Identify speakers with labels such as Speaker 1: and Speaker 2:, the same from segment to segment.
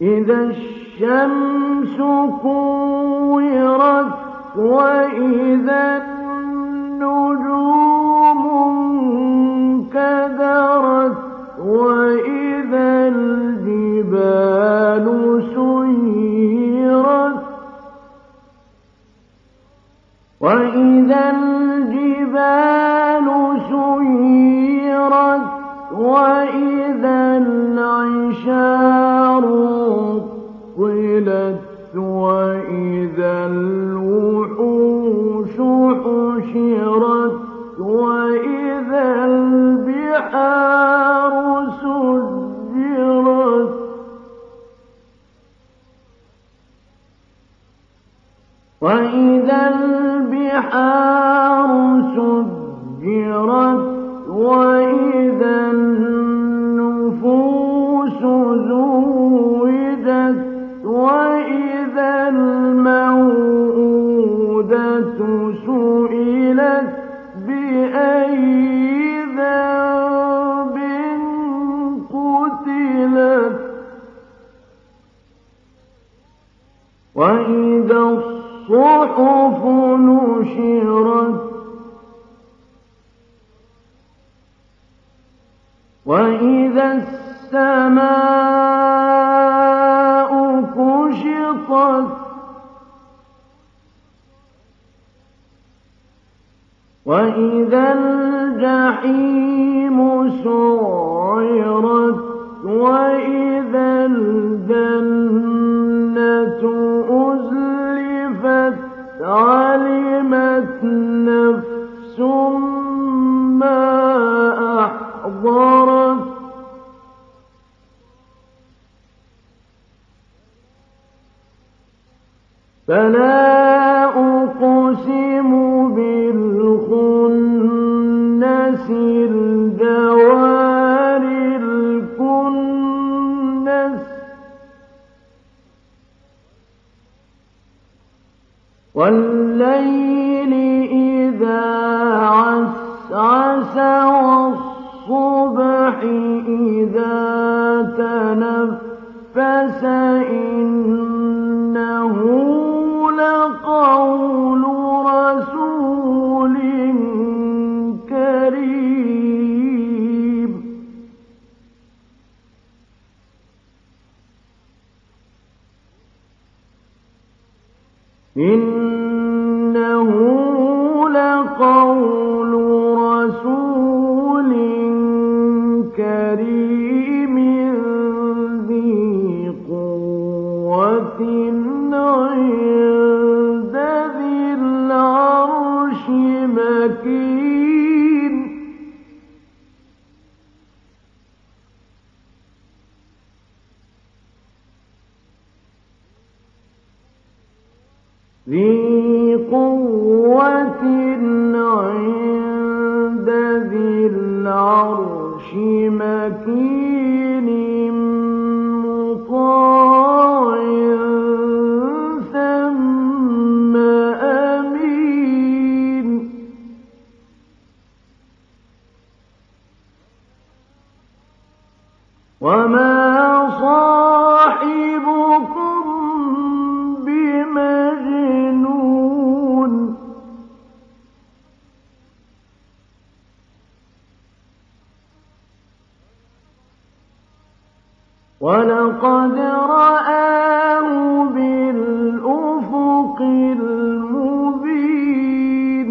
Speaker 1: إذا الشمس كورت وإذا النجوم انكدرت وإذا الجبال سيرت وإذا العشار طلت وإذا الوحوش حشرت وإذا البحار سجرت وإذا النفوس زوجت وإذا الموءودة سئلت بأي ذنب قتلت وإذا الصحف نشرت وإذا السماء كشطت وإذا الجحيم سعرت وإذا الجنة أزلفت علمت نفس ما أحضرت فلا أقسم بالخنس الجوار الكنس والليل إذا عسعس والصبح إذا تنفس إنه لقول رسول كريم إنه لقول رسول كريم ذي قوة عند ذي العرش مكين ذي قوة عند ذي العرش مكين مطاع ثم أمين وما صاحبكم بمجنون ولقد رآه بالأفق المبين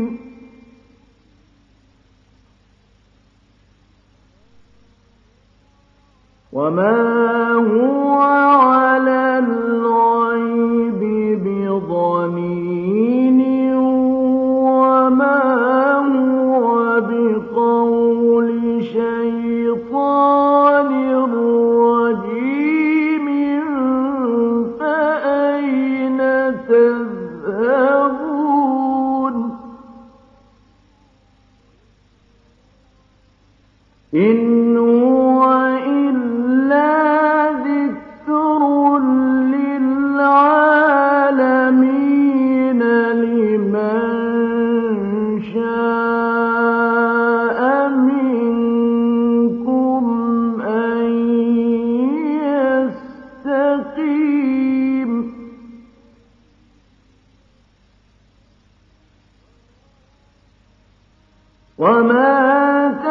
Speaker 1: وما هو على الغيب بضنين وما هو بقول شيطان رجيم فأين تذهبون إن هو إلا يستقيم وما